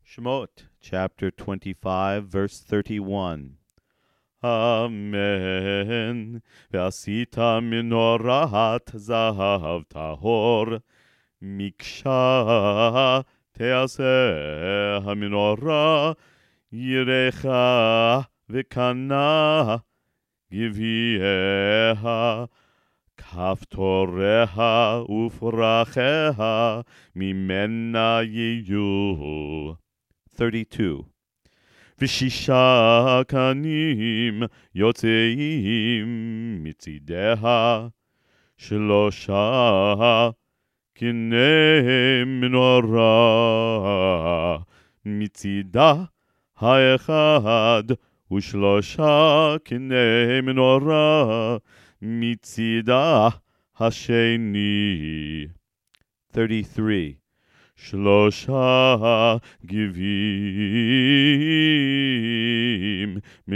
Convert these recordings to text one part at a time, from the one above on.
Shemot, chapter 25, verse 31. Amen. Ve'asita menorat zahav tahor, miksha te'aseh hamenorah, yirecha v'kana givieha, kaftoreha ufracheha mimena yiyu. 32. Vishisha kanim yotzeim mitzideha, shlosha kinei menorah mitzidah haechad, ושלושה קני מנורה מצידה השני. 33. שלושה גבים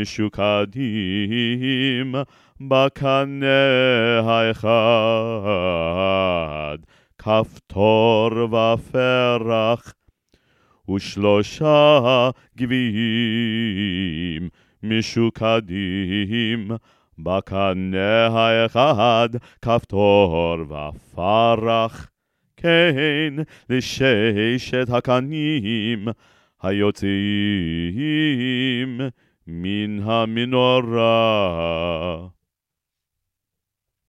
משוקדים בקנה האחד, כפתור ופרח, ושלושה גבים משוקדים בקנה האחד, כפתור ופרח, כן לששת הקנים היוצאים מן המנורה.